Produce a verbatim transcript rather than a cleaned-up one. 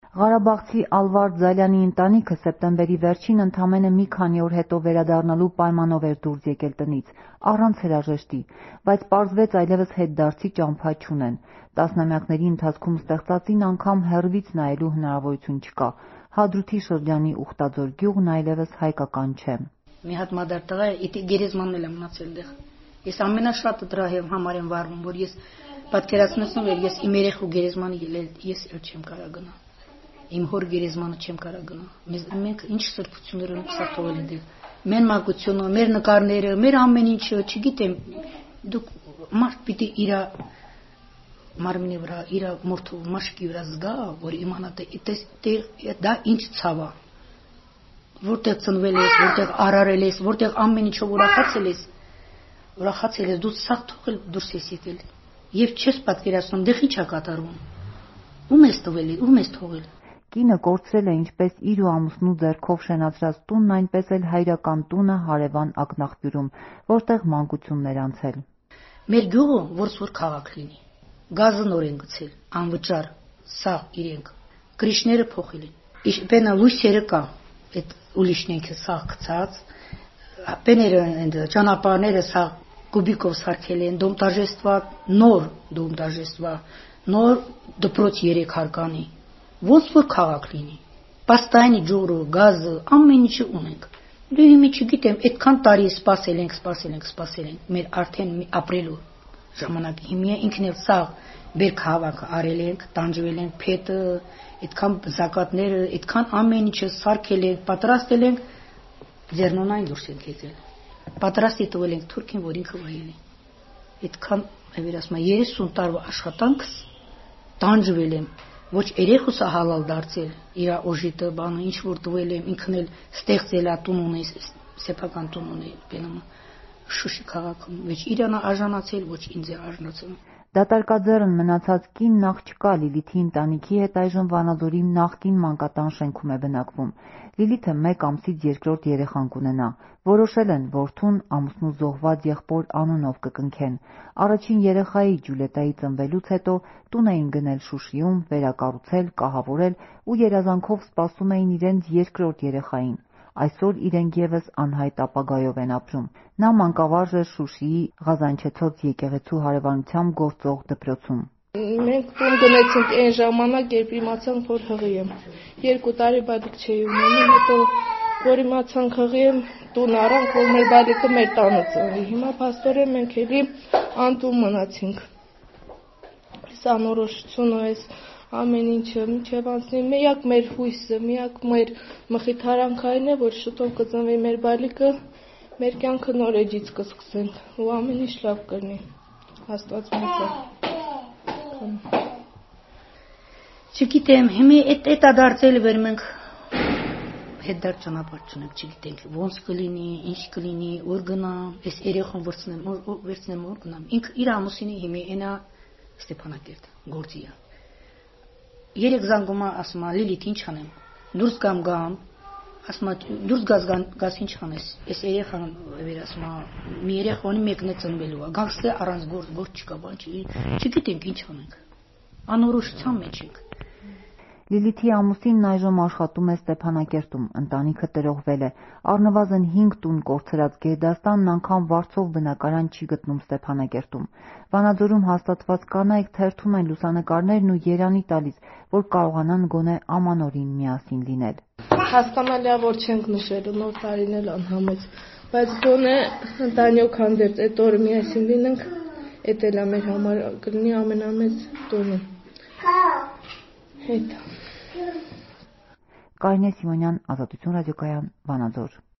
Ղարաբաղցի Ալվարդ Զալյանի ընտանիքը սեպտեմբերի վերջին ընդամենը մի քանի օր հետո վերադառնալու պայմանով էր դուրս եկել տնից, առանց հրաժեշտի, բայց պարզվեց այլևս հետդարձի ճամփա չունեն։ Տասնամյակների ընթացքում ստեղծածին անգամ հեռվից նայելու հնարավորություն չկա։ Հադրութի շրջանի Ուխտաձոր գյուղն այլևս հայկական չէ։ Մի հատ մադար տղա է, իդի գերեզմանն էլ եմ մնացել դեղ։ Ես ամենաշատը դրա համար եմ վարվում, որ ես պատկերացնում եմ, ես իմ երեխու գերեզմանը ելել, ես էլ չեմ կարող գնալ։ Իմ հոր գերեզմանը չեմ կարող գնալ։ Մենք ինչ սրբություններ ենք սա թողել դեղ։ Մեր մանկությունը, մեր նկարները, մեր ամեն ինչը, չգիտեմ, դուք մարդ պիտի իր մարմինի վրա, իր մորթու մաշկի վրա զգա, որ իմանա թե դա ինչ ցավ է։ Որտեղ ծնվել ես, որտեղ արարել ես, որտեղ ամեն ինչով ուրախացել ես, ուրախացել ես, դու սաղ թողել դուրս ես եկել։ Եվ չես պատկերացնում, դեղ ինչ է կատարվում։ Ում ես տվել, ում ես թողել։ Կինը կորցրել է ինչպես իր ու ամուսնու ձեռքով շենացրած տունն, այնպես էլ հայրական տունը հարևան ակնաղբյուրում, որտեղ մանկությունն էր անցել։ Մեր գյուղը որս որ քաղաք լինի։ Գազը նոր են գցել, անվճար, սաղ իրենք, գրիշները փոխել են։ Իշպենա լույսերը կա, այդ ուլիշնենքը սաղ գցած, պեները ճանապարհները սաղ կուբիկով սարքել են, դոմտաժեստվա, նոր դոմտաժեստվա, նոր դպրոց երեք հարկանի, ոնց որ քաղաք լինի, պաստայնի ջուրը, գազը, ամեն ինչը ունենք։ Դու հիմի չգիտեմ, այդքան տարի սպասել ենք, սպասել ենք, սպասել ենք, մեր արդեն ապրելու ժամանակ, հիմա ինքն էլ սաղ բերք հավաքը արել ենք, տանջվել ենք, փետը, այդքան զակատները, այդքան ամեն ինչը սարքել ենք, պատրաստել ենք, ձեռնոնային դուրս ենք եկել։ Պատրաստի տվել ենք թուրքին, որ ինքը վայել է։ Այդքան, այվեր ասում եմ, երեսուն տարվա աշխատանքս տանջվել եմ, ոչ երեխուսը հալալ դարձել, իր օժիտը, բանը, ինչ որ տվել եմ, ինքն էլ ստեղծել է, տուն ունի, սեփական տուն ունի, բենամը Շուշի քաղաքում, ոչ իրան արժանացել, ոչ ինձ է արժանացել։ Դատարկաձեռն մնացած կինն աղջկա Լիլիթի ընտանիքի հետ այժմ Վանաձորի նախկին մանկատան շենքում է բնակվում։ Լիլիթը մեկ ամսից երկրորդ երեխան կունենա։ Որոշել են որդուն ամուսնու զոհված եղբոր անունով կկնքեն։ Առաջին երեխայի Ջուլիետայի ծնվելուց հետո տուն էին գնել Շուշիում, վերակառուցել, կահավորել ու երազանքով սպասում էին իրենց երկրորդ երեխային։ Այսօր իրենք ևս անհայտ ապագայով են ապրում։ Նա մանկավարժ է Շուշիի Ղազանչեցոց եկեղեցու հարևանությամբ գործող դպրոցում։ Մենք տուն գնացինք այն ժամանակ, երբ իմացանք, որ հղի եմ։ Երկու տարի բալիկ չէի ունենում, հետո որ իմացանք հղի եմ, տուն առանք, որ մեր բալիկը մեր տանը ծնվի։ Հիմա փաստորեն մենք էլի անտուն մնացինք։ Այս անորոշությունը, այս ամեն ինչը մինչև անցնի, միակ մեր հույսը, միակ մեր մխիթարանքային է, որ շուտով կծնվի մեր բալիկը, մեր կյանքը նոր էջից կսկսենք ու ամեն ինչ լավ կլինի։ Աստված մեծ է։ Չգիտեմ, հիմա այդ է դարձել, որ մենք հետդարձ ճանապարհ չունենք, չգիտենք ոնց կլինի, ինչ կլինի, որ գնամ, այս երեխան վերցնեմ, վերցնեմ որ գնամ։ Ինքը իր ամուսինի հիմա այնա Ստեփանակերտ գործի է։ Երեք զանգումա ասում է Լիլիթ ինչ անեմ, դուրս գամ գամ, ասում է դուրս գաս գաս ինչ անես, այս երեխան վեր ասում է մի երեխանի մեկն է ծնվելու է, գանքս է առանց գործ, գործ չկա, բան չի, չգիտենք ինչ անենք, անորոշության մեջ ենք։ Լիլիթի ամուսինն այժմ աշխատում է Ստեփանակերտում, ընտանիքը տրոհվել է, առնվազն հինգ տուն կորցրած Գերդաստանն անգամ վարձով բնակարան չի գտնում Ստեփանակերտում։ Վանաձորում հաստատված կանայք թերթում են լուսանկարներն ու երանի տալիս, որ կարողանան գոնե ամանորին միասին լինել։ Հասկանալի է, որ չենք նշելու նոր տարին էլ անհամեց, բայց գոնե ընտանիք հանդեպ այդ օրը միասին լինենք, էդ էլ է մեր համար կլինի ամենամեծ տոնը։ Հետ Կարինե Սիմոնյան, Ազատություն ռադիոկայան, Վանաձոր։